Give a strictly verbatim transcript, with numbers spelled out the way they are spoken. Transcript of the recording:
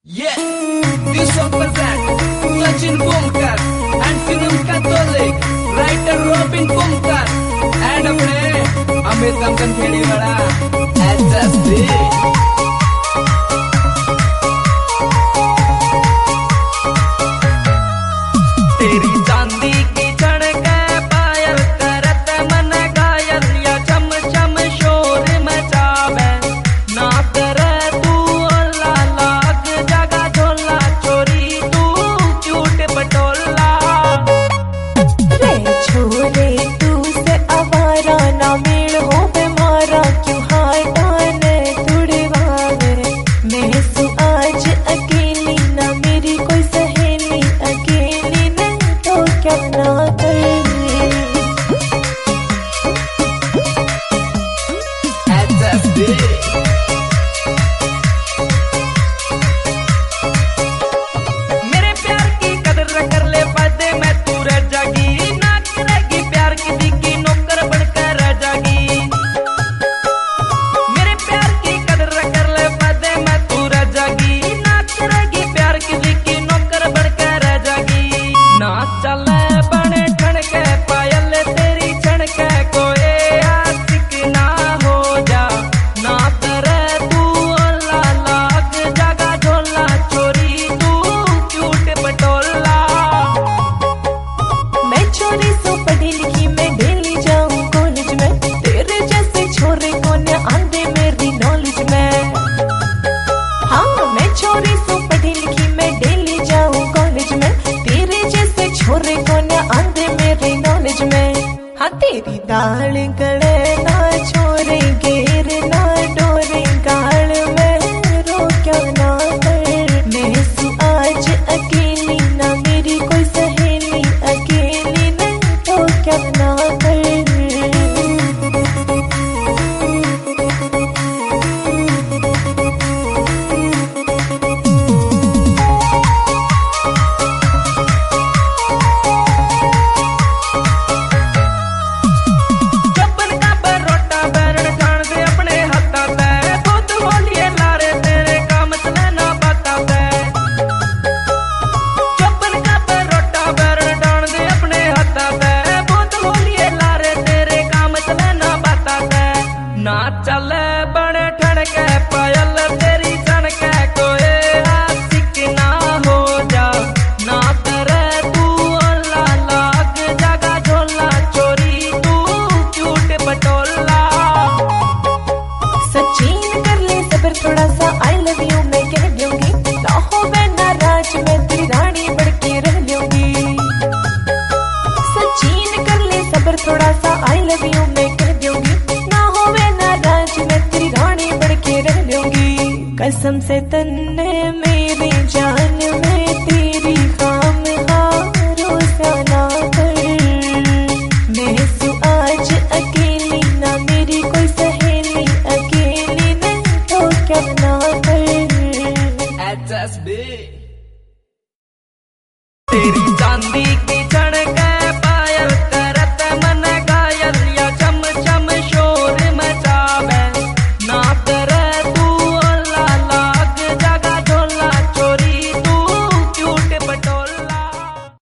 Yeah, this song present Sachin Bumkar and film Catholic writer Robin Bumkar and अपने अमित कंकन खेड़ी वाला H S D. तेरी चांदी की चढ़के पायल करत मन घायल या चम चम शोर मचावे ना करे तू ओला लाग जगा झोला चोरी तू क्यूट पटोला रे छोरे तू से आवारा ना मेल हो बेमारा क्यों हाटाने तुड़वावे मैं सु आज अकेली ना मेरी कोई सहेली अकेली नहीं तो क्या ना करे एच एस डी। मेरे प्यार की कदर कर ले पाते मैं तू रह जागी ना करेगी प्यार किसी की नौकर बनकर रह जागी। मेरे प्यार की कदर कर ले पाते मैं तू रह जागी ना करेगी प्यार किसी की नौकर बनकर रह जागी। ना चले बने ठणके पायल तेरी छणके कोई आशिक ना हो जा ना करे तू ओला लाग जगा झोला चोरी तू क्यूट पटोला। मैं चोरी सो पढ़ी लिखी मैं डेली जाऊं कॉलेज में तेरे जैसे छोरे कौन आंदे मेरी नॉलेज में। हाँ मैं चोरी सो पढ़ी लिखी मैं डेली जाऊं कॉलेज में तेरे जैसे छोरे कौन आंदे मेरी नॉलेज में। हाँ तेरी दाल गले ना छोरे घेर ना डोरे गाल में रोक्या ना कर मैं सु आज अकेली ना मेरी कोई सहेली अकेली नहीं तो क्या ना कर। चप्पल का बरोटा बैरन खान दे अपने हाथा ते खुद बोलिए लारे तेरे काम चले ना बाता ते। चप्पल का बरोटा बैरन खान दे अपने हाथा ते खुद बोलिए लारे तेरे काम चले ना बाता ते। ना चले बड़े ठणके पायल तेरी चणके कोई आशिक ना हो जा ना करे तू ओला लाग जगा झोला चोरी तू क्यूट पटोला। सचिन कर ले सबर थोड़ा सा आई लव यू मैं कह दूंगी ना हो मैं नाराज मैं तेरी रानी बढ़ के रह लूंगी। सचिन कर ले सबर थोड़ा सा आई लव यू मैं कह दूंगी ना हो मैं नाराज मैं तेरी रानी बढ़ के रह लूंगी। कसम से तन्ने मेरी जान में तेरी खाम भरोसा ना कर मैं सु आज अकेली ना मेरी कोई सहेली अकेली नहीं तो क्या ना कर। H S D. तेरी चांदी